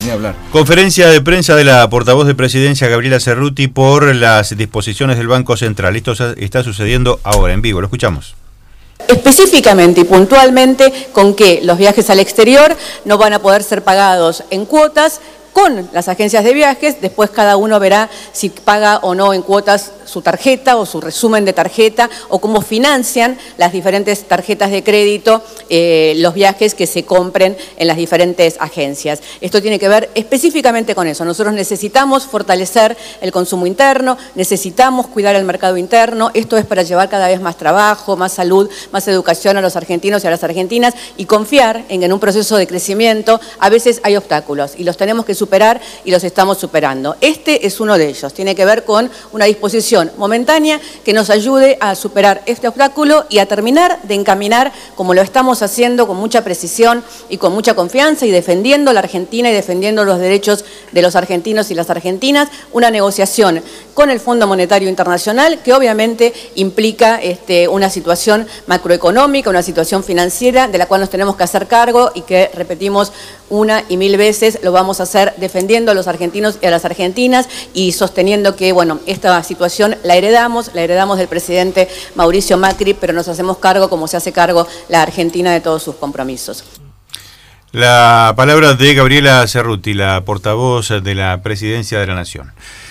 ni hablar. Conferencia de prensa de la portavoz de Presidencia, Gabriela Cerruti, por las disposiciones del Banco Central. Esto está sucediendo ahora, en vivo. Lo escuchamos. Específicamente y puntualmente con que los viajes al exterior no van a poder ser pagados en cuotas con las agencias de viajes. Después cada uno verá si paga o no en cuotas su tarjeta o su resumen de tarjeta, o cómo financian las diferentes tarjetas de crédito los viajes que se compren en las diferentes agencias. Esto tiene que ver específicamente con eso. Nosotros necesitamos fortalecer el consumo interno, necesitamos cuidar el mercado interno. Esto es para llevar cada vez más trabajo, más salud, más educación a los argentinos y a las argentinas, y confiar en que en un proceso de crecimiento a veces hay obstáculos y los tenemos que superar, y los estamos superando. Este es uno de ellos. Tiene que ver con una disposición momentánea que nos ayude a superar este obstáculo y a terminar de encaminar, como lo estamos haciendo con mucha precisión y con mucha confianza, y defendiendo la Argentina y defendiendo los derechos de los argentinos y las argentinas, una negociación con el Fondo Monetario Internacional que obviamente implica una situación macroeconómica, una situación financiera de la cual nos tenemos que hacer cargo, y que, repetimos una y mil veces, lo vamos a hacer defendiendo a los argentinos y a las argentinas, y sosteniendo que, bueno, esta situación la heredamos del presidente Mauricio Macri, pero nos hacemos cargo como se hace cargo la Argentina de todos sus compromisos. La palabra de Gabriela Cerruti, la portavoz de la Presidencia de la Nación.